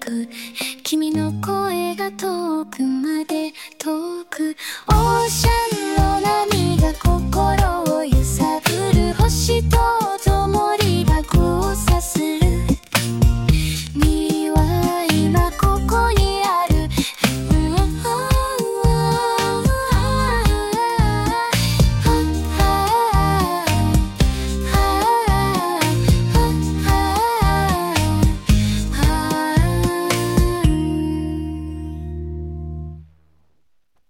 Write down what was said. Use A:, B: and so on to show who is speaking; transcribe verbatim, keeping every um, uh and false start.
A: く君の声が遠くまで遠くオーシャン